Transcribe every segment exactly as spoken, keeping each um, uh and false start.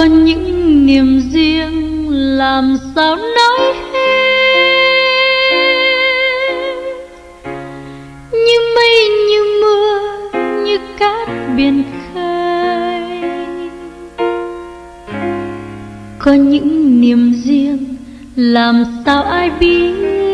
những niềm riêng làm sao nói hết, như mây như mưa như cát biển khơi. Có những niềm riêng làm sao ai biết,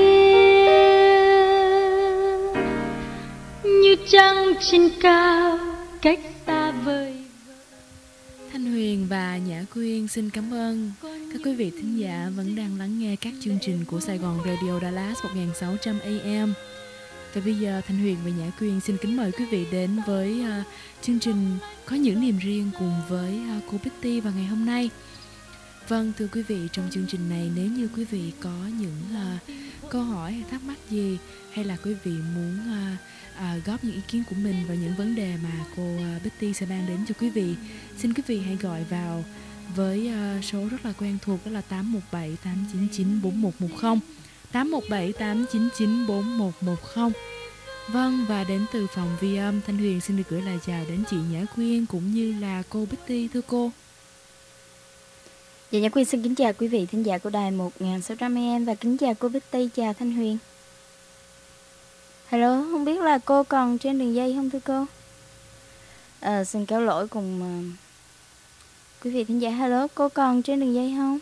như trăng trên cao cách xa vời. Thanh Huyền và Nhã Quyên xin cảm ơn các quý vị thính giả vẫn đang lắng nghe các chương trình của Sài Gòn Radio Dallas một nghìn sáu trăm A M. Và bây giờ Thanh Huyền và Nhã Quyên xin kính mời quý vị đến với uh, chương trình Có những niềm riêng cùng với uh, cô Betty vào ngày hôm nay. Vâng, thưa quý vị, trong chương trình này nếu như quý vị có những uh, câu hỏi hay thắc mắc gì, hay là quý vị muốn uh, uh, góp những ý kiến của mình vào những vấn đề mà cô uh, Betty sẽ mang đến cho quý vị, xin quý vị hãy gọi vào với uh, số rất là quen thuộc, đó là tám một bảy tám chín chín bốn một một không, tám một bảy tám chín chín bốn một một không. Vâng, và đến từ phòng vi âm, Thanh Huyền xin được gửi lời chào đến chị Nhã Quyên cũng như là cô Betty. Thưa cô. Dạ, Nhã Quyên xin kính chào quý vị thính giả của đài một nghìn sáu trăm A M và kính chào cô Betty, chào Thanh Huyền. Hello, không biết là cô còn trên đường dây không thưa cô? À, xin cáo lỗi cùng uh, quý vị thính giả. Hello, cô còn trên đường dây không?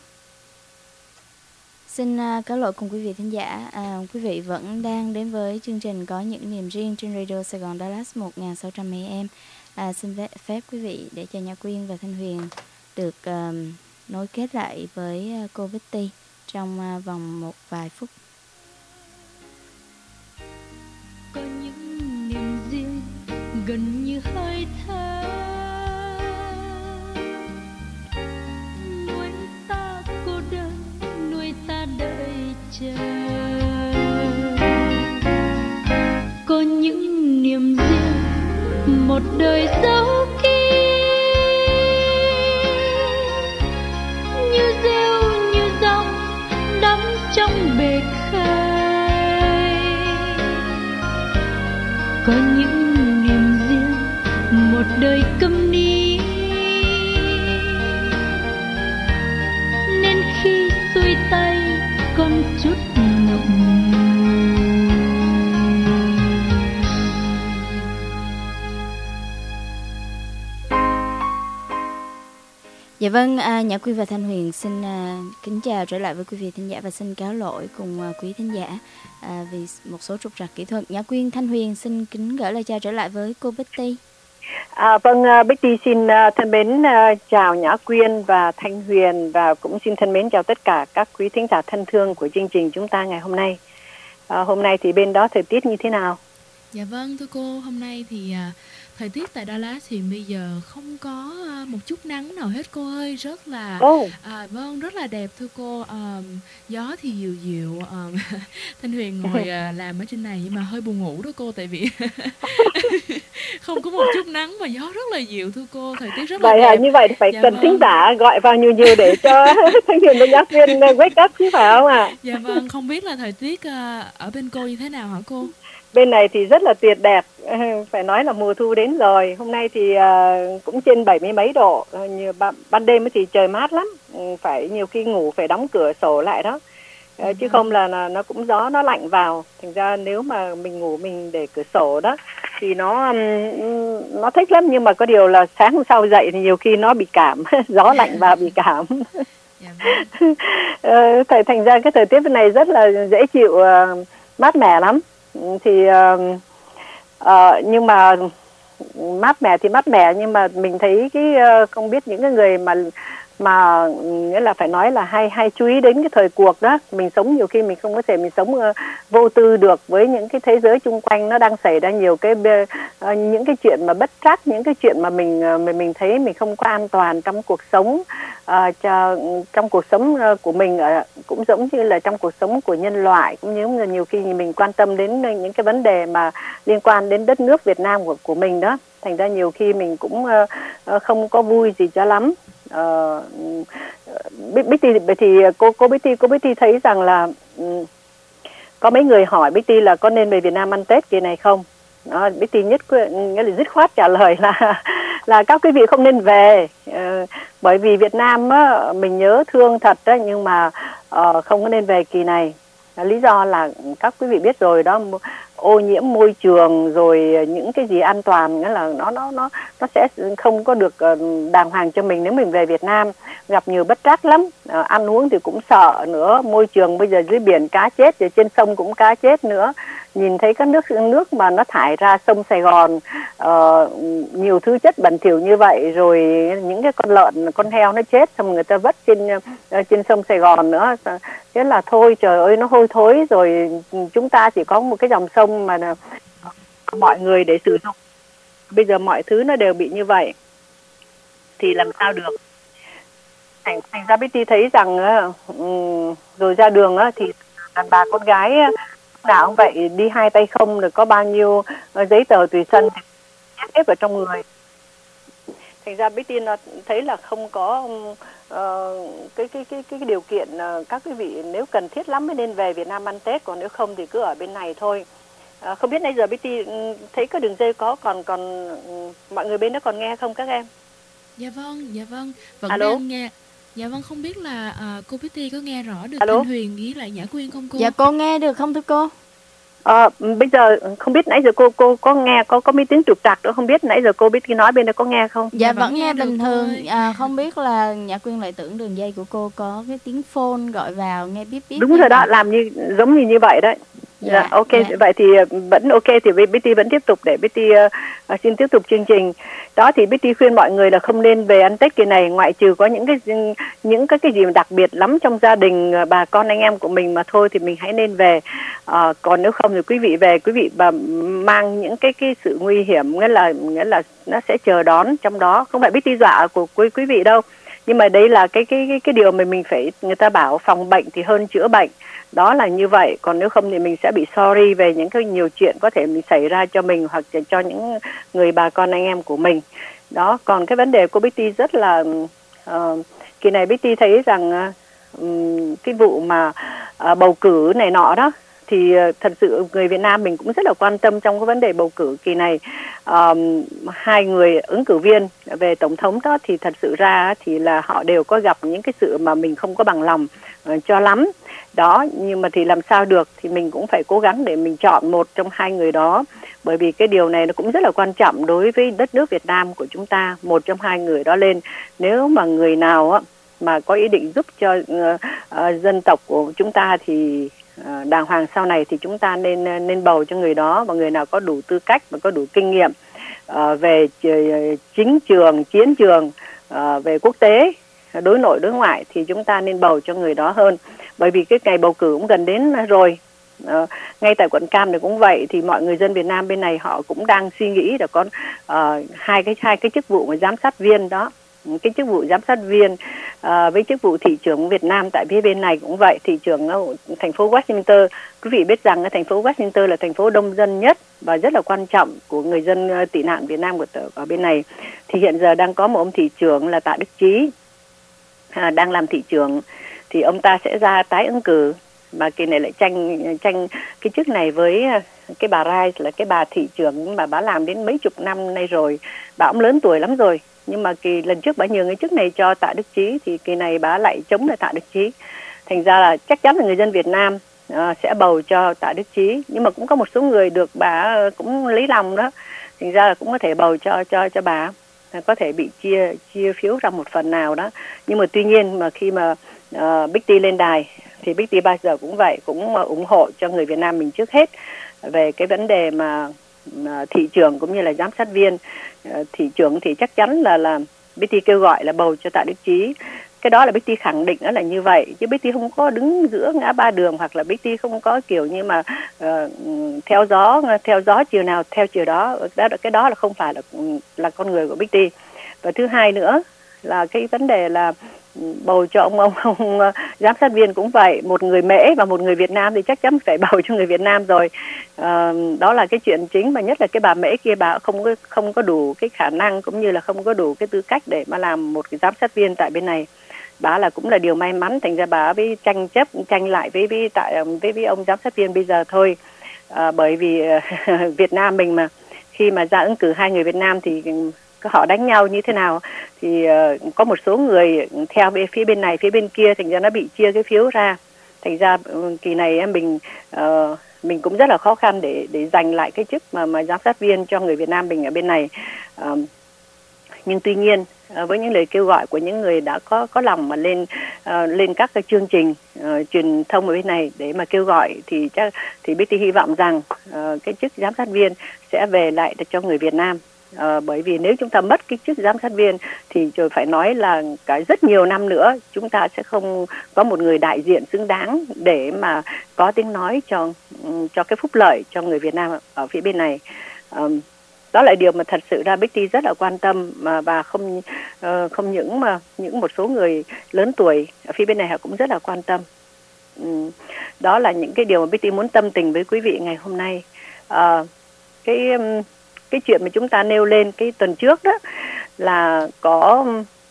Xin uh, cáo lỗi cùng quý vị thính giả. À, quý vị vẫn đang đến với chương trình Có những niềm riêng trên Radio Sài Gòn Dallas một nghìn sáu trăm A M. À, xin phép quý vị để cho Nhã Quyên và Thanh Huyền được uh, nối kết lại với uh, cô Betty trong uh, vòng một vài phút. Có những niềm riêng gần như hơi thở, nuôi ta cô đơn, nuôi ta đợi chờ. Có những niềm riêng một đời dấu kín, như rêu như dòng đắm trong bể khơi. Có những niềm riêng một đời câm nín, nên khi xuôi tay còn chút ngậm. Dạ vâng, à, Nhã Quyên và Thanh Huyền xin à, kính chào trở lại với quý vị thính giả và xin cáo lỗi cùng à, quý thính giả à, vì một số trục trặc kỹ thuật. Nhã Quyên, Thanh Huyền xin kính gửi lời chào trở lại với cô Betty. À, vâng, uh, Betty xin uh, thân mến uh, chào Nhã Quyên và Thanh Huyền, và cũng xin thân mến chào tất cả các quý thính giả thân thương của chương trình chúng ta ngày hôm nay. À, hôm nay thì bên đó thời tiết như thế nào? Dạ vâng, thưa cô, hôm nay thì uh, thời tiết tại Dallas thì bây giờ không có uh, một chút nắng nào hết cô ơi, rất là oh. à, vâng, rất là đẹp thưa cô. Um, gió thì dịu dịu. Um, Thanh Huyền ngồi uh, làm ở trên này nhưng mà hơi buồn ngủ đó cô, tại vì không có một chút nắng mà gió rất là dịu thưa cô, thời tiết rất là vậy đẹp. À, như vậy thì phải dạ cần vâng. thính giả gọi vào nhiều nhiều để cho Thanh Huyền và Nhã Quyên wake up chứ phải không ạ? À? Dạ vâng, không biết là thời tiết uh, ở bên cô như thế nào hả cô? Bên này thì rất là tuyệt đẹp, phải nói là mùa thu đến rồi. Hôm nay thì uh, cũng trên bảy mươi mấy độ, như ban, ban đêm thì trời mát lắm, phải nhiều khi ngủ phải đóng cửa sổ lại đó. Uh, chứ không là, là nó cũng gió nó lạnh vào. Thành ra nếu mà mình ngủ mình để cửa sổ đó thì nó um, nó thích lắm, nhưng mà có điều là sáng hôm sau dậy thì nhiều khi nó bị cảm, gió lạnh vào bị cảm. uh, thành ra cái thời tiết bên này rất là dễ chịu, uh, mát mẻ lắm. Thì uh, uh, nhưng mà mát mẻ thì mát mẻ, nhưng mà mình thấy cái uh, không biết những cái người mà mà nghĩa là phải nói là hay hay chú ý đến cái thời cuộc đó. Mình sống nhiều khi mình không có thể mình sống uh, vô tư được với những cái thế giới chung quanh nó đang xảy ra nhiều cái uh, những cái chuyện mà bất trắc, những cái chuyện mà mình uh, mình mình thấy mình không có an toàn trong cuộc sống, uh, cho, trong cuộc sống uh, của mình, uh, cũng giống như là trong cuộc sống của nhân loại, cũng như là nhiều khi mình quan tâm đến những cái vấn đề mà liên quan đến đất nước Việt Nam của của mình đó. Thành ra nhiều khi mình cũng uh, không có vui gì cho lắm. Uh, Betty thì cô cô Betty cô Betty thấy rằng là um, có mấy người hỏi Betty là có nên về Việt Nam ăn Tết kỳ này không. Đó, Betty nhất nghĩa là dứt khoát trả lời là là các quý vị không nên về. Uh, bởi vì Việt Nam á, mình nhớ thương thật đấy, nhưng mà uh, không có nên về kỳ này. Lý do là các quý vị biết rồi đó, ô nhiễm môi trường rồi những cái gì an toàn, nghĩa là nó nó nó nó sẽ không có được đàng hoàng cho mình nếu mình về Việt Nam. Gặp nhiều bất trắc lắm, à, ăn uống thì cũng sợ nữa, môi trường bây giờ dưới biển cá chết, rồi trên sông cũng cá chết nữa. Nhìn thấy các nước nước mà nó thải ra sông Sài Gòn uh, nhiều thứ chất bẩn thỉu như vậy, rồi những cái con lợn, con heo nó chết xong người ta vất trên uh, trên sông Sài Gòn nữa. Thế là thôi, trời ơi, nó hôi thối rồi. Chúng ta chỉ có một cái dòng sông mà mọi người để sử dụng, bây giờ mọi thứ nó đều bị như vậy thì làm sao được. Thành, thành ra Betty thấy rằng uh, rồi ra đường uh, thì đàn bà con gái uh, nào cũng vậy, đi hai tay không, rồi có bao nhiêu uh, giấy tờ tùy thân thì nhét ép vào trong người. Thành ra Betty nó thấy là không có uh, cái, cái cái cái điều kiện uh, các quý vị nếu cần thiết lắm mới nên về Việt Nam ăn Tết, còn nếu không thì cứ ở bên này thôi. Uh, không biết nãy giờ Betty thấy có đường dây có còn còn uh, mọi người bên đó còn nghe không các em? Dạ vâng, dạ vâng, vẫn Alo? đang nghe. Dạ vâng, không biết là uh, cô Betty có nghe rõ được Alo? Thanh Huyền với lại Nhã Quyên không cô? Dạ cô nghe được không thưa cô? Ờ, bây giờ không biết nãy giờ cô cô có nghe có có mấy tiếng trục trặc nữa, không biết nãy giờ cô Betty nói bên đó có nghe không? Dạ, Dạ, vẫn, vẫn nghe nghe bình được thường. thôi. À, không biết là Nhã Quyên lại tưởng đường dây của cô có cái tiếng phone gọi vào nghe bíp bíp. Đúng rồi đó, làm như giống như như vậy đấy. Dạ, Dạ, ok, dạ. vậy thì vẫn ok thì Betty vẫn tiếp tục để Betty uh, xin tiếp tục chương trình. Đó thì Betty khuyên mọi người là không nên về ăn Tết kỳ này, ngoại trừ có những cái những cái cái gì đặc biệt lắm trong gia đình bà con anh em của mình mà thôi thì mình hãy nên về. Uh, còn nếu không thì quý vị về, quý vị mà mang những cái cái sự nguy hiểm, nghĩa là nghĩa là nó sẽ chờ đón trong đó. Không phải Betty dọa của quý quý vị đâu, nhưng mà đây là cái cái cái cái điều mà mình phải, người ta bảo phòng bệnh thì hơn chữa bệnh. Đó là như vậy, còn nếu không thì mình sẽ bị sorry về những cái nhiều chuyện có thể mình xảy ra cho mình hoặc cho những người bà con anh em của mình. Đó, còn cái vấn đề của Betty rất là uh, kỳ này Betty thấy rằng uh, cái vụ mà uh, bầu cử này nọ đó thì uh, thật sự người Việt Nam mình cũng rất là quan tâm trong cái vấn đề bầu cử kỳ này. Uh, hai người ứng cử viên về tổng thống đó thì thật sự ra thì là họ đều có gặp những cái sự mà mình không có bằng lòng uh, cho lắm. Đó, nhưng mà thì làm sao được, thì mình cũng phải cố gắng để mình chọn một trong hai người đó, bởi vì cái điều này nó cũng rất là quan trọng đối với đất nước Việt Nam của chúng ta, một trong hai người đó lên. Nếu mà người nào á, mà có ý định giúp cho uh, uh, dân tộc của chúng ta thì uh, đàng hoàng sau này thì chúng ta nên nên bầu cho người đó, và người nào có đủ tư cách và có đủ kinh nghiệm uh, về uh, chính trường, chiến trường, uh, về quốc tế, đối nội đối ngoại thì chúng ta nên bầu cho người đó hơn. Bởi vì cái ngày bầu cử cũng gần đến rồi. Uh, ngay tại quận Cam này cũng vậy, thì mọi người dân Việt Nam bên này họ cũng đang suy nghĩ là có uh, hai cái hai cái chức vụ mà giám sát viên đó, cái chức vụ giám sát viên uh, với chức vụ thị trưởng Việt Nam tại phía bên này cũng vậy. Thị trưởng uh, thành phố Washington, quý vị biết rằng uh, thành phố Washington là thành phố đông dân nhất và rất là quan trọng của người dân uh, tị nạn Việt Nam của ở bên này. Thì hiện giờ đang có một ông thị trưởng là Tạ Đức Chí uh, đang làm thị trưởng, thì ông ta sẽ ra tái ứng cử, mà kỳ này lại tranh tranh cái chức này với cái bà Rice là cái bà thị trưởng mà bà làm đến mấy chục năm nay rồi. Bà cũng lớn tuổi lắm rồi, nhưng mà kỳ lần trước bà nhường cái chức này cho Tạ Đức Chí, thì kỳ này bà lại chống lại Tạ Đức Chí. Thành ra là chắc chắn là người dân Việt Nam uh, sẽ bầu cho Tạ Đức Chí, nhưng mà cũng có một số người được bà cũng lấy lòng đó, thành ra là cũng có thể bầu cho cho cho bà, có thể bị chia chia phiếu ra một phần nào đó. Nhưng mà tuy nhiên mà khi mà uh, Betty lên đài thì Betty bao giờ cũng vậy, cũng uh, ủng hộ cho người Việt Nam mình trước hết về cái vấn đề mà uh, thị trường cũng như là giám sát viên. Uh, thị trưởng thì chắc chắn là là Betty kêu gọi là bầu cho Tạ Đức Chí. Cái đó là Betty khẳng định đó là như vậy, chứ Betty không có đứng giữa ngã ba đường, hoặc là Betty không có kiểu như mà uh, theo gió theo gió chiều nào theo chiều đó. đó cái đó là không phải là là con người của Betty. Và thứ hai nữa là cái vấn đề là bầu cho ông ông, ông uh, giám sát viên cũng vậy, một người Mễ và một người Việt Nam thì chắc chắn phải bầu cho người Việt Nam rồi. Uh, đó là cái chuyện chính, mà nhất là cái bà Mễ kia, bà không có không có đủ cái khả năng cũng như là không có đủ cái tư cách để mà làm một cái giám sát viên tại bên này. Bà là cũng là điều may mắn, thành ra bà mới tranh chấp tranh lại với với tại với, với ông giám sát viên bây giờ thôi. À, bởi vì uh, Việt Nam mình mà khi mà ra ứng cử hai người Việt Nam thì họ đánh nhau như thế nào. Thì uh, có một số người theo bên phía bên này phía bên kia, thành ra nó bị chia cái phiếu ra. Thành ra um, kỳ này em mình uh, mình cũng rất là khó khăn để để giành lại cái chức mà mà giám sát viên cho người Việt Nam mình ở bên này. Um, nhưng tuy nhiên uh, với những lời kêu gọi của những người đã có có lòng mà lên uh, lên các cái chương trình uh, truyền thông ở bên này để mà kêu gọi, thì chắc thì Bích Ti hy vọng rằng uh, cái chức giám sát viên sẽ về lại cho người Việt Nam. Uh, bởi vì nếu chúng ta mất cái chức giám sát viên thì rồi phải nói là cả rất nhiều năm nữa chúng ta sẽ không có một người đại diện xứng đáng để mà có tiếng nói cho cho cái phúc lợi cho người Việt Nam ở phía bên này. Um, đó là điều mà thật sự ra Bích Ti rất là quan tâm, mà và không uh, không những mà những một số người lớn tuổi ở phía bên này họ cũng rất là quan tâm. Um, đó là những cái điều mà Bích Ti muốn tâm tình với quý vị ngày hôm nay. Uh, cái um, cái chuyện mà chúng ta nêu lên cái tuần trước đó là có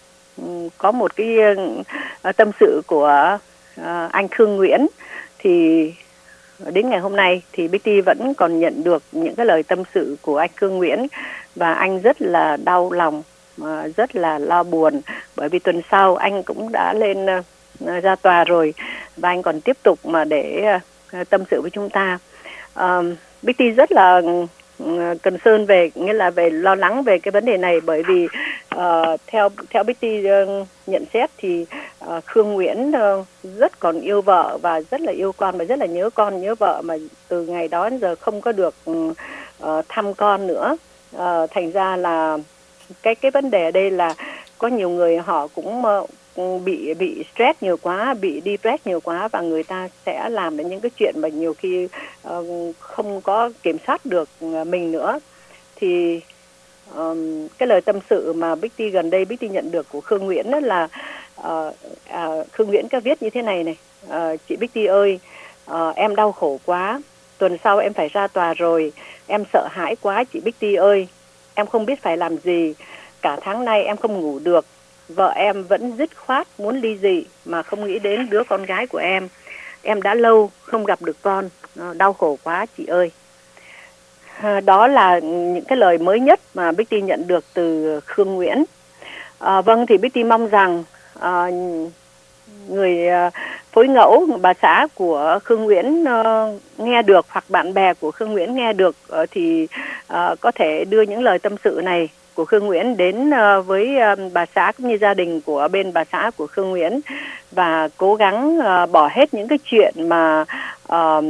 có một cái uh, tâm sự của uh, anh Khương Nguyễn, thì đến ngày hôm nay thì Bích Ti vẫn còn nhận được những cái lời tâm sự của anh Khương Nguyễn, và anh rất là đau lòng, uh, rất là lo buồn, bởi vì tuần sau anh cũng đã lên uh, ra tòa rồi, và anh còn tiếp tục mà để uh, tâm sự với chúng ta. Uh, Bích Ti rất là cần sơn về, nghĩa là về lo lắng về cái vấn đề này, bởi vì uh, theo theo Bích Ti uh, nhận xét thì uh, Khương Nguyễn uh, rất còn yêu vợ và rất là yêu con, và rất là nhớ con nhớ vợ, mà từ ngày đó đến giờ không có được uh, thăm con nữa. Uh, thành ra là cái cái vấn đề ở đây là có nhiều người họ cũng uh, bị bị stress nhiều quá, bị depressed nhiều quá, và người ta sẽ làm đến những cái chuyện mà nhiều khi uh, không có kiểm soát được mình nữa. Thì um, cái lời tâm sự mà Bích Ti gần đây Bích Ti nhận được của Khương Nguyễn đó là uh, uh, Khương Nguyễn có viết như thế này này: uh, chị Bích Ti ơi, uh, em đau khổ quá, tuần sau em phải ra tòa rồi, em sợ hãi quá chị Bích Ti ơi, em không biết phải làm gì, cả tháng nay em không ngủ được. Vợ em vẫn dứt khoát muốn ly dị mà không nghĩ đến đứa con gái của em. Em đã lâu không gặp được con, đau khổ quá chị ơi. À, đó là những cái lời mới nhất mà Bích Ti nhận được từ Khương Nguyễn. À, vâng, thì Bích Ti mong rằng à, người à, phối ngẫu, bà xã của Khương Nguyễn à, nghe được, hoặc bạn bè của Khương Nguyễn nghe được à, thì à, có thể đưa những lời tâm sự này của Khương Nguyễn đến uh, với uh, bà xã cũng như gia đình của bên bà xã của Khương Nguyễn, và cố gắng uh, bỏ hết những cái chuyện mà uh,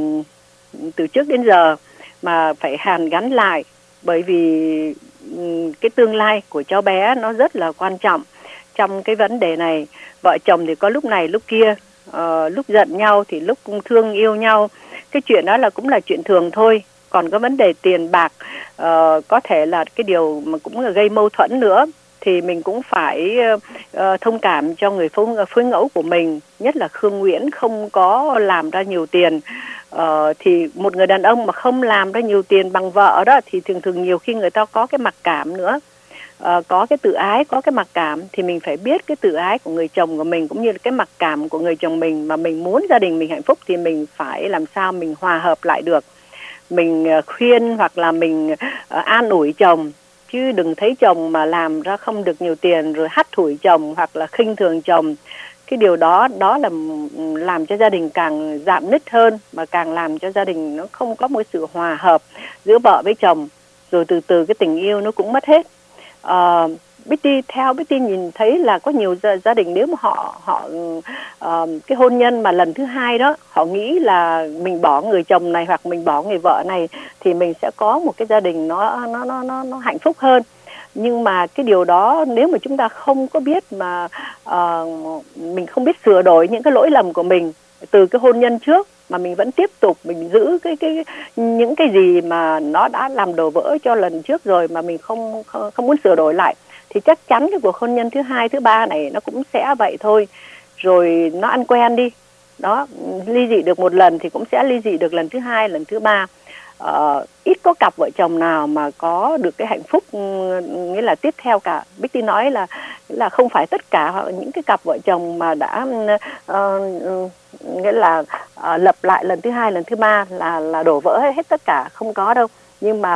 từ trước đến giờ mà phải hàn gắn lại, bởi vì um, cái tương lai của cháu bé nó rất là quan trọng trong cái vấn đề này. Vợ chồng thì có lúc này lúc kia, uh, lúc giận nhau thì lúc cũng thương yêu nhau, cái chuyện đó là cũng là chuyện thường thôi. Còn có vấn đề tiền bạc uh, có thể là cái điều mà cũng là gây mâu thuẫn nữa, thì mình cũng phải uh, thông cảm cho người phối, phối ngẫu của mình, nhất là Khương Nguyễn không có làm ra nhiều tiền. Uh, thì một người đàn ông mà không làm ra nhiều tiền bằng vợ đó, thì thường thường nhiều khi người ta có cái mặc cảm nữa, uh, có cái tự ái, có cái mặc cảm, thì mình phải biết cái tự ái của người chồng của mình cũng như là cái mặc cảm của người chồng mình, mà mình muốn gia đình mình hạnh phúc thì mình phải làm sao mình hòa hợp lại được. Mình khuyên hoặc là mình uh, an ủi chồng, chứ đừng thấy chồng mà làm ra không được nhiều tiền rồi hắt hủi chồng hoặc là khinh thường chồng. Cái điều đó đó là làm cho gia đình càng rạn nứt hơn, mà càng làm cho gia đình nó không có một sự hòa hợp giữa vợ với chồng, rồi từ từ cái tình yêu nó cũng mất hết. Uh, Bích Ti theo Bích Ti nhìn thấy là có nhiều gia, gia đình nếu mà họ họ uh, cái hôn nhân mà lần thứ hai đó, họ nghĩ là mình bỏ người chồng này hoặc mình bỏ người vợ này thì mình sẽ có một cái gia đình nó nó nó nó, nó hạnh phúc hơn. Nhưng mà cái điều đó nếu mà chúng ta không có biết mà uh, mình không biết sửa đổi những cái lỗi lầm của mình từ cái hôn nhân trước, mà mình vẫn tiếp tục mình giữ cái cái những cái gì mà nó đã làm đổ vỡ cho lần trước rồi, mà mình không không, không muốn sửa đổi lại, thì chắc chắn cái cuộc hôn nhân thứ hai, thứ ba này nó cũng sẽ vậy thôi. Rồi nó ăn quen đi. Đó, ly dị được một lần thì cũng sẽ ly dị được lần thứ hai, lần thứ ba. Ờ, ít có cặp vợ chồng nào mà có được cái hạnh phúc nghĩa là tiếp theo cả. Bích Ti nói là là không phải tất cả những cái cặp vợ chồng mà đã uh, nghĩa là uh, lập lại lần thứ hai, lần thứ ba là là đổ vỡ hết tất cả, không có đâu. Nhưng mà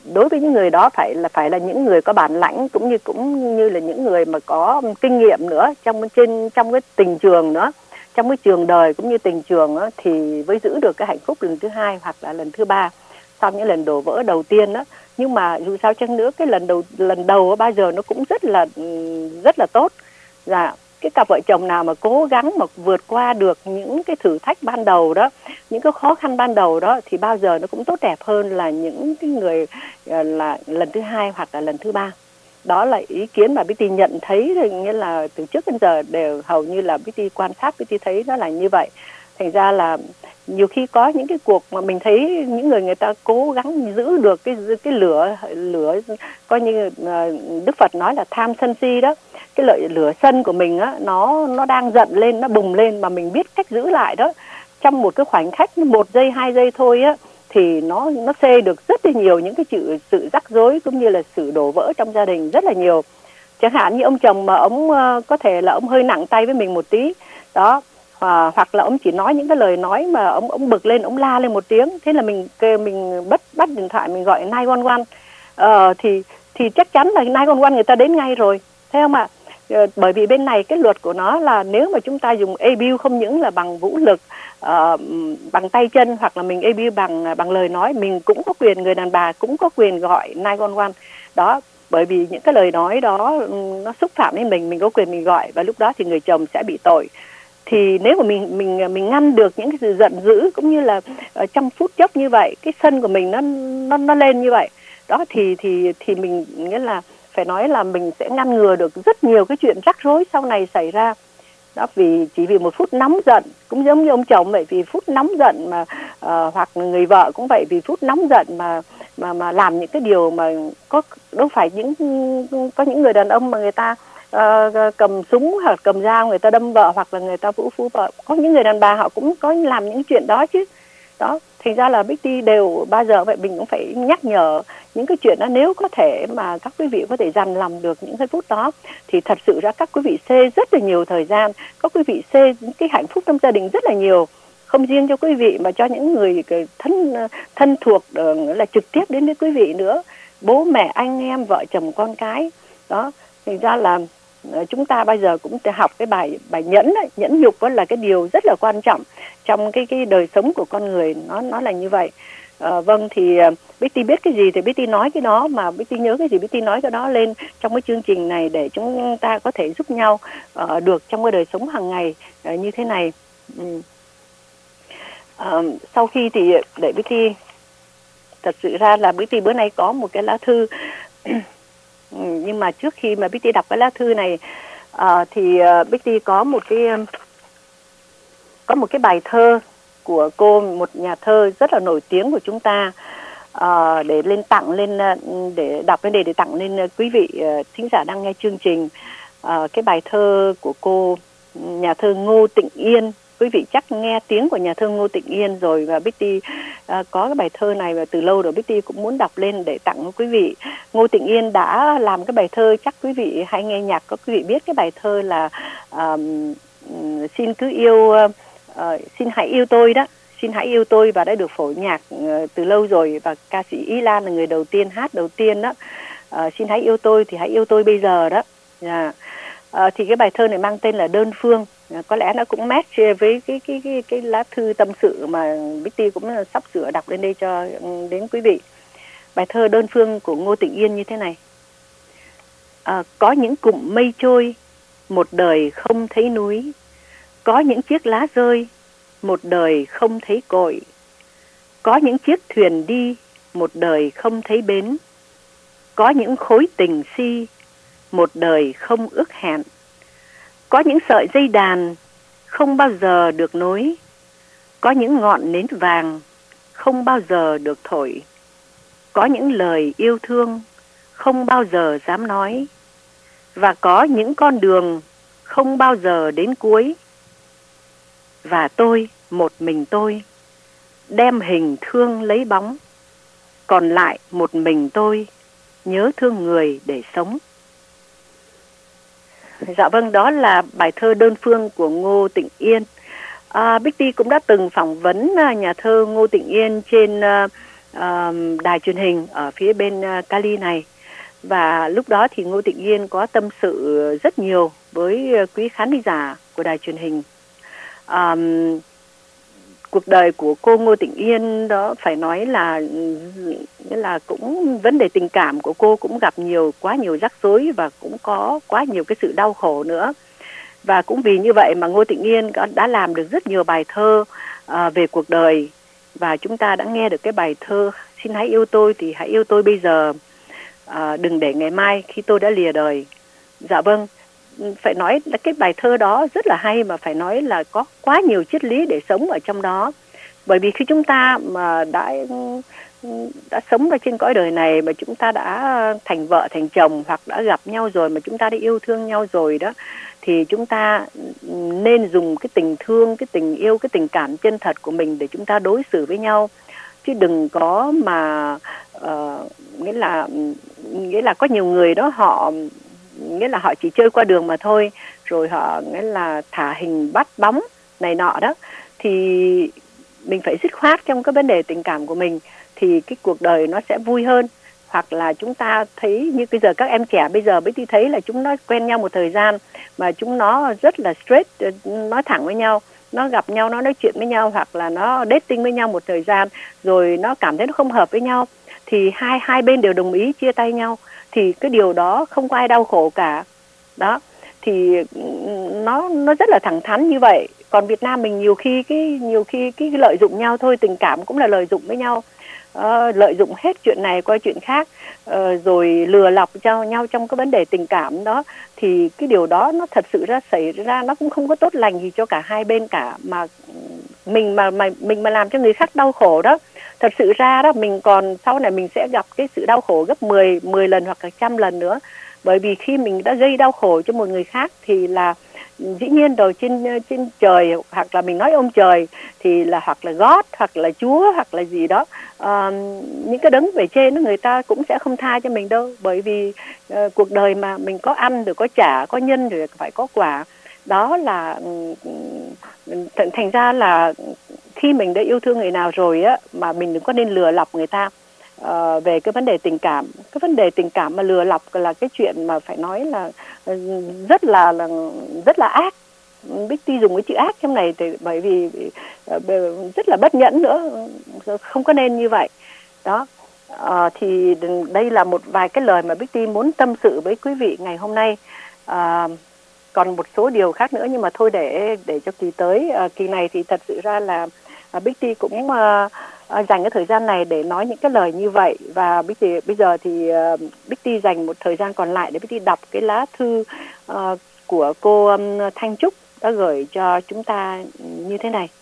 đối với những người đó phải là phải là những người có bản lãnh, cũng như cũng như là những người mà có kinh nghiệm nữa trong trên trong cái tình trường nữa, trong cái trường đời cũng như tình trường đó, thì mới giữ được cái hạnh phúc lần thứ hai hoặc là lần thứ ba sau những lần đổ vỡ đầu tiên đó. Nhưng mà dù sao chăng nữa, cái lần đầu lần đầu bao giờ nó cũng rất là rất là tốt. Dạ, cái cặp vợ chồng nào mà cố gắng mà vượt qua được những cái thử thách ban đầu đó, những cái khó khăn ban đầu đó, thì bao giờ nó cũng tốt đẹp hơn là những cái người là lần thứ hai hoặc là lần thứ ba. Đó là ý kiến mà Bích nhận thấy, nghĩa là từ trước đến giờ đều hầu như là Bích quan sát, Bích thấy nó là như vậy. Thành ra là nhiều khi có những cái cuộc mà mình thấy những người người ta cố gắng giữ được cái cái lửa lửa coi như Đức Phật nói là tham sân si đó, cái lợi lửa sân của mình á, nó nó đang giận lên, nó bùng lên mà mình biết cách giữ lại đó, trong một cái khoảnh khắc một giây hai giây thôi á, thì nó nó xê được rất là nhiều những cái sự sự rắc rối cũng như là sự đổ vỡ trong gia đình rất là nhiều. Chẳng hạn như ông chồng mà ông có thể là ông hơi nặng tay với mình một tí đó, à, hoặc là ông chỉ nói những cái lời nói mà ông ông bực lên, ông la lên một tiếng, thế là mình mình bắt bắt điện thoại, mình gọi nine one one, ờ, thì thì chắc chắn là nine one one người ta đến ngay rồi, thấy không ạ? À, bởi vì bên này cái luật của nó là nếu mà chúng ta dùng abuse không những là bằng vũ lực, uh, bằng tay chân, hoặc là mình abuse bằng bằng lời nói, mình cũng có quyền, người đàn bà cũng có quyền gọi nine one one đó. Bởi vì những cái lời nói đó nó xúc phạm đến mình, mình có quyền mình gọi, và lúc đó thì người chồng sẽ bị tội. Thì nếu mà mình mình mình ngăn được những cái sự giận dữ cũng như là uh, trong phút chốc như vậy, cái sân của mình nó nó nó lên như vậy đó, thì thì thì mình nghĩa là phải nói là mình sẽ ngăn ngừa được rất nhiều cái chuyện rắc rối sau này xảy ra đó. Vì chỉ vì một phút nóng giận, cũng giống như ông chồng vậy, vì phút nóng giận mà uh, hoặc người vợ cũng vậy, vì phút nóng giận mà mà mà làm những cái điều mà có đâu phải những có những người đàn ông mà người ta uh, cầm súng hoặc cầm dao người ta đâm vợ, hoặc là người ta vũ phu vợ, có những người đàn bà họ cũng có làm những chuyện đó chứ đó. Thành ra là Bích Ti đều bao giờ vậy, mình cũng phải nhắc nhở những cái chuyện đó. Nếu có thể mà các quý vị có thể dằn lòng được những cái phút đó, thì thật sự ra các quý vị xê rất là nhiều thời gian, các quý vị xê những cái hạnh phúc trong gia đình rất là nhiều, không riêng cho quý vị mà cho những người thân thân thuộc là trực tiếp đến với quý vị nữa, bố mẹ, anh em, vợ chồng, con cái đó. Thành ra là chúng ta bây giờ cũng học cái bài bài nhẫn ấy, nhẫn nhục đó là cái điều rất là quan trọng trong cái cái đời sống của con người, nó nó là như vậy. À, vâng, thì Betty biết cái gì thì Betty nói cái đó, mà Betty nhớ cái gì Betty nói cái đó lên trong cái chương trình này để chúng ta có thể giúp nhau uh, được trong cái đời sống hàng ngày uh, như thế này. Ừ. Uh, sau khi thì để Betty, thật sự ra là Betty bữa nay có một cái lá thư nhưng mà trước khi mà Betty đọc cái lá thư này uh, thì uh, Betty có một cái um, có một cái bài thơ của cô, một nhà thơ rất là nổi tiếng của chúng ta, uh, để lên tặng lên uh, để đọc lên để để tặng lên uh, quý vị uh, thính giả đang nghe chương trình. Uh, cái bài thơ của cô, nhà thơ Ngô Tịnh Yên. Quý vị chắc nghe tiếng của nhà thơ Ngô Tịnh Yên rồi, và Betty uh, có cái bài thơ này và từ lâu rồi Betty cũng muốn đọc lên để tặng quý vị. Ngô Tịnh Yên đã làm cái bài thơ, chắc quý vị hay nghe nhạc có quý vị biết cái bài thơ là uh, xin cứ yêu uh, uh, xin hãy yêu tôi đó, xin hãy yêu tôi, và đã được phổ nhạc uh, từ lâu rồi, và ca sĩ Ý Lan là người đầu tiên hát đầu tiên đó. Uh, xin hãy yêu tôi thì hãy yêu tôi bây giờ đó. Yeah. Uh, thì cái bài thơ này mang tên là Đơn Phương. Có lẽ nó cũng match với cái cái cái cái lá thư tâm sự mà Betty cũng sắp sửa đọc lên đây cho đến quý vị. Bài thơ Đơn Phương của Ngô Tịnh Yên như thế này. À, có những cụm mây trôi, một đời không thấy núi. Có những chiếc lá rơi, một đời không thấy cội. Có những chiếc thuyền đi, một đời không thấy bến. Có những khối tình si, một đời không ước hẹn. Có những sợi dây đàn không bao giờ được nối. Có những ngọn nến vàng không bao giờ được thổi. Có những lời yêu thương không bao giờ dám nói. Và có những con đường không bao giờ đến cuối. Và tôi, một mình tôi, đem hình thương lấy bóng. Còn lại một mình tôi, nhớ thương người để sống. Dạ vâng, đó là bài thơ Đơn Phương của Ngô Tịnh Yên. À, Betty cũng đã từng phỏng vấn nhà thơ Ngô Tịnh Yên trên uh, uh, đài truyền hình ở phía bên uh, Cali này. Và lúc đó thì Ngô Tịnh Yên có tâm sự rất nhiều với quý khán giả của đài truyền hình. Um, cuộc đời của cô Ngô Tịnh Yên đó phải nói là nghĩa là cũng vấn đề tình cảm của cô cũng gặp nhiều quá nhiều rắc rối và cũng có quá nhiều cái sự đau khổ nữa. Và cũng vì như vậy mà Ngô Tịnh Yên đã làm được rất nhiều bài thơ uh, về cuộc đời. Và chúng ta đã nghe được cái bài thơ Xin hãy yêu tôi thì hãy yêu tôi bây giờ, uh, đừng để ngày mai khi tôi đã lìa đời. Dạ vâng, phải nói là cái bài thơ đó rất là hay, mà phải nói là có quá nhiều triết lý để sống ở trong đó. Bởi vì khi chúng ta mà đã đã sống ở trên cõi đời này, mà chúng ta đã thành vợ thành chồng hoặc đã gặp nhau rồi, mà chúng ta đã yêu thương nhau rồi đó, thì chúng ta nên dùng cái tình thương, cái tình yêu, cái tình cảm chân thật của mình để chúng ta đối xử với nhau. Chứ đừng có mà uh, nghĩa là nghĩa là có nhiều người đó họ nghĩa là họ chỉ chơi qua đường mà thôi, rồi họ nghĩa là thả hình bắt bóng này nọ đó. Thì mình phải dứt khoát trong cái vấn đề tình cảm của mình thì cái cuộc đời nó sẽ vui hơn. Hoặc là chúng ta thấy như bây giờ các em trẻ bây giờ mới thấy là chúng nó quen nhau một thời gian mà chúng nó rất là straight, nói thẳng với nhau, nó gặp nhau, nó nói chuyện với nhau, hoặc là nó dating với nhau một thời gian rồi nó cảm thấy nó không hợp với nhau, thì hai hai bên đều đồng ý chia tay nhau, thì cái điều đó không có ai đau khổ cả. Đó, thì nó nó rất là thẳng thắn như vậy. Còn Việt Nam mình nhiều khi cái nhiều khi cái lợi dụng nhau thôi, tình cảm cũng là lợi dụng với nhau. Uh, lợi dụng hết chuyện này qua chuyện khác, uh, rồi lừa lọc cho nhau trong cái vấn đề tình cảm đó, thì cái điều đó nó thật sự ra xảy ra nó cũng không có tốt lành gì cho cả hai bên cả, mà mình mà, mà mình mà làm cho người khác đau khổ đó, thật sự ra đó mình còn sau này mình sẽ gặp cái sự đau khổ gấp mười, mười lần hoặc là trăm lần nữa. Bởi vì khi mình đã gây đau khổ cho một người khác thì là dĩ nhiên rồi, trên trên trời hoặc là mình nói ông trời thì là hoặc là God hoặc là Chúa hoặc là gì đó, à, những cái đấng về trên người ta cũng sẽ không tha cho mình đâu. Bởi vì uh, cuộc đời mà mình có ăn rồi có trả, có nhân rồi phải có quả. Đó là th- thành ra là khi mình đã yêu thương người nào rồi á, mà mình đừng có nên lừa lọc người ta. Uh, về cái vấn đề tình cảm, cái vấn đề tình cảm mà lừa lọc là cái chuyện mà phải nói là uh, rất là, là rất là ác. Bích Ti dùng cái chữ ác trong này thì bởi vì uh, rất là bất nhẫn nữa, không có nên như vậy. Đó, uh, thì đây là một vài cái lời mà Bích Ti muốn tâm sự với quý vị ngày hôm nay. Uh, còn một số điều khác nữa nhưng mà thôi để để cho kỳ tới. Uh, kỳ này thì thật sự ra là uh, Bích Ti cũng uh, À, dành cái thời gian này để nói những cái lời như vậy. Và Bích Ti, bây giờ thì uh, Bích Ti dành một thời gian còn lại để Bích Ti đọc cái lá thư uh, của cô um, Thanh Trúc đã gửi cho chúng ta như thế này.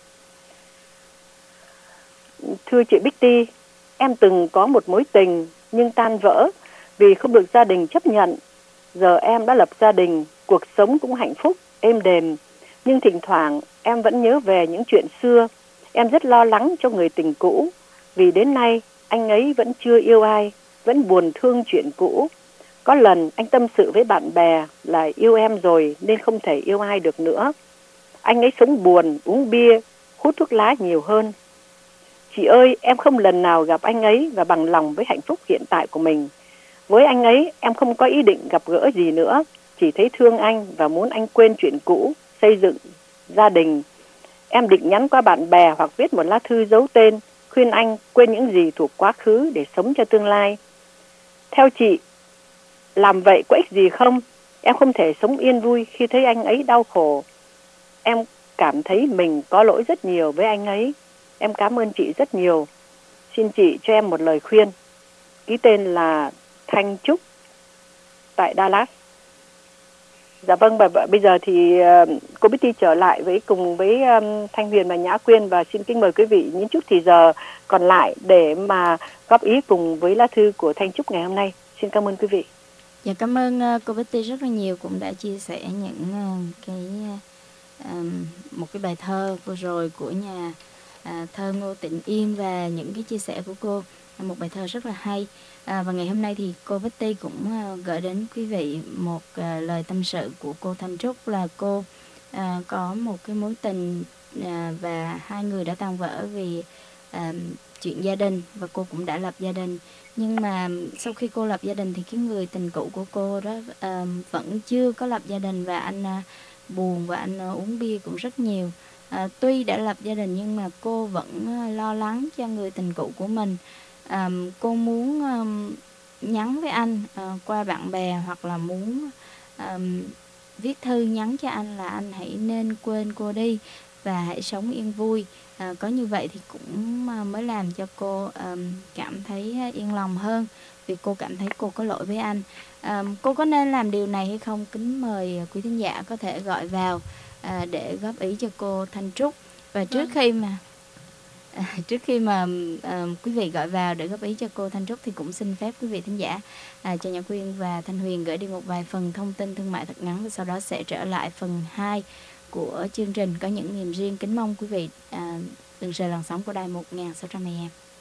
Thưa chị Bích Ti, em từng có một mối tình nhưng tan vỡ vì không được gia đình chấp nhận. Giờ em đã lập gia đình, cuộc sống cũng hạnh phúc, êm đềm. Nhưng thỉnh thoảng em vẫn nhớ về những chuyện xưa. Em rất lo lắng cho người tình cũ, vì đến nay anh ấy vẫn chưa yêu ai, vẫn buồn thương chuyện cũ. Có lần anh tâm sự với bạn bè là yêu em rồi nên không thể yêu ai được nữa. Anh ấy sống buồn, uống bia, hút thuốc lá nhiều hơn. Chị ơi, em không lần nào gặp anh ấy và bằng lòng với hạnh phúc hiện tại của mình. Với anh ấy, em không có ý định gặp gỡ gì nữa, chỉ thấy thương anh và muốn anh quên chuyện cũ, xây dựng gia đình. Em định nhắn qua bạn bè hoặc viết một lá thư giấu tên, khuyên anh quên những gì thuộc quá khứ để sống cho tương lai. Theo chị, làm vậy có ích gì không? Em không thể sống yên vui khi thấy anh ấy đau khổ. Em cảm thấy mình có lỗi rất nhiều với anh ấy. Em cảm ơn chị rất nhiều. Xin chị cho em một lời khuyên. Ký tên là Thanh Trúc tại Dallas. Dạ vâng, và bây giờ thì uh, cô Bích Ti trở lại với cùng với um, Thanh Huyền và Nhã Quyên, và xin kính mời quý vị những chút thì giờ còn lại để mà góp ý cùng với lá thư của Thanh Trúc ngày hôm nay. Xin cảm ơn quý vị. Dạ, cảm ơn uh, cô Bích Ti rất là nhiều, cũng đã chia sẻ những uh, cái uh, một cái bài thơ vừa rồi của nhà uh, thơ Ngô Tịnh Yên, và những cái chia sẻ của cô, một bài thơ rất là hay. À, và ngày hôm nay thì cô Bích Ti cũng uh, gửi đến quý vị một uh, lời tâm sự của cô Thanh Trúc, là cô uh, có một cái mối tình uh, và hai người đã tan vỡ vì à, chuyện gia đình và cô cũng đã lập gia đình. Nhưng mà sau khi cô lập gia đình thì cái người tình cũ của cô đó à, vẫn chưa có lập gia đình, và anh à, buồn và anh à, uống bia cũng rất nhiều. À, tuy đã lập gia đình nhưng mà cô vẫn à, lo lắng cho người tình cũ của mình. À, cô muốn à, nhắn với anh à, qua bạn bè, hoặc là muốn à, viết thư nhắn cho anh là anh hãy nên quên cô đi và hãy sống yên vui. À, có như vậy thì cũng à, mới làm cho cô à, cảm thấy yên lòng hơn, vì cô cảm thấy cô có lỗi với anh. À, cô có nên làm điều này hay không? Kính mời quý thính giả có thể gọi vào à, để góp ý cho cô Thanh Trúc. Và trước khi mà À, trước khi mà à, quý vị gọi vào để góp ý cho cô Thanh Trúc thì cũng xin phép quý vị thính giả à, cho Nhã Quyên và Thanh Huyền gửi đi một vài phần thông tin thương mại thật ngắn, và sau đó sẽ trở lại phần hai của chương trình Có Những Niềm Riêng. Kính mong quý vị à, đừng rời làn sóng của đài một nghìn sáu trăm A M.